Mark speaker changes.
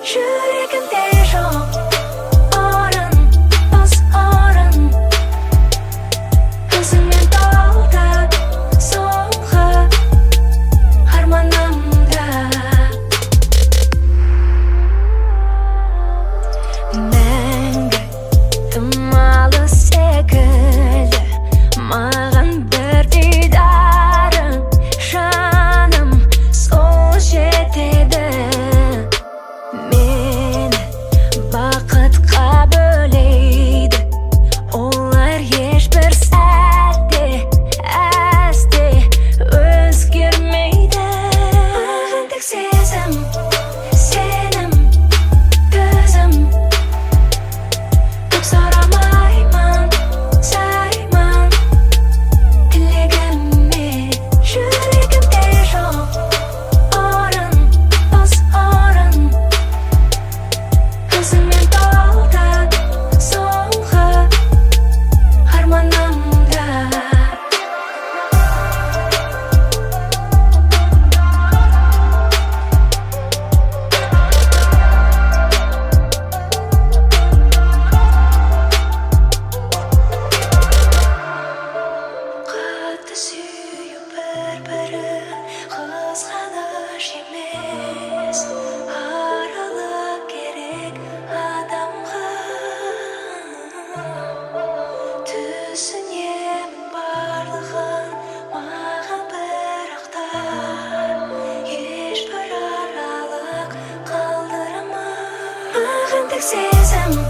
Speaker 1: жүрегімде жоқ орын, бос орын. Өзіңмен толды соңғы арманымда. Мәңгі тым алыс секілді маған бір дидарың, жаным сол жетеді. Мені бақытқа бөлейді олар ешбір сәтте, әсте өзгермейді. Маған тек сезім, сенім, төзім. Көп сұрамаймын, саймын тілегіме. Жүрегімде жоқ орын, бос орын. Өзіңмен толды соңғы арманымда. Қатты сүйу бір-бірін қызғаныш емес, аралық керек адамға. Түсінемін барлығын маған, бірақ та ешбір аралық қалдырма. Маған тек сезім,